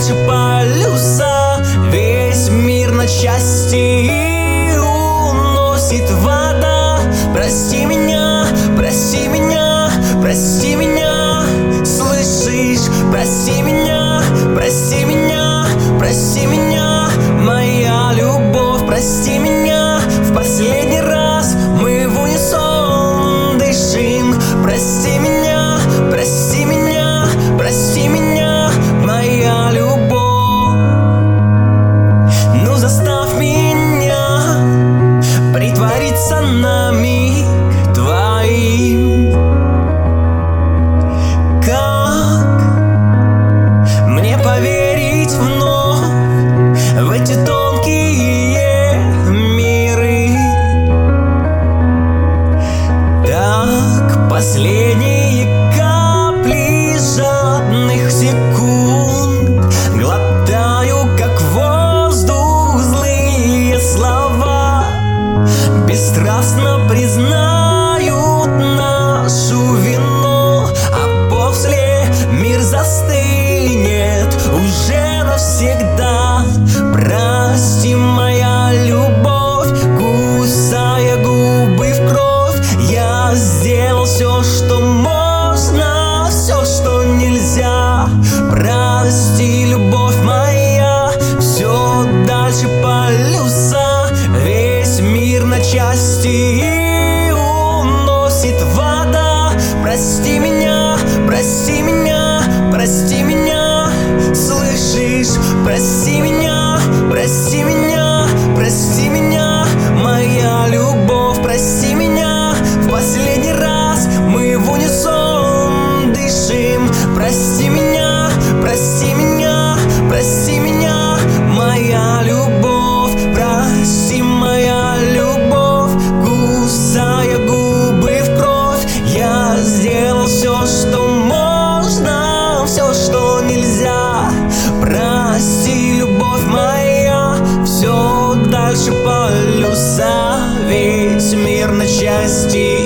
дальше полюса. Весь мир на части уносит вода. Прости меня, прости меня, прости меня. Слышишь? Прости меня, прости меня, прости меня, моя любовь. Прости меня, в последний раз мы в унисон дышим. Прости меня, прости меня, прости меня, моя любовь. Ну заставь меня притвориться на миг твоим. Как мне поверить вновь в эти тонкие миры? Так последние капли жадных секунд глотаю, как воздух, злые слова. Бесстрастно признают нашу вину, а после мир застынет уже навсегда. Прости, моя любовь, кусая губы в кровь, я сделал все, что можно, все, что нельзя. Прости, любовь моя, все дальше полюса. Весь мир на части уносит вода. Прости меня, прости меня, прости меня. Слышишь? Прости меня, прости меня, прости меня, моя любовь. Прости меня, в последний раз мы в унисон дышим. Прости меня, прости меня, прости меня, моя любовь. Прости, моя любовь, кусая губы в кровь, я сделал все, что можно, все, что нельзя. Прости, любовь моя, все дальше полюса. Весь мир на части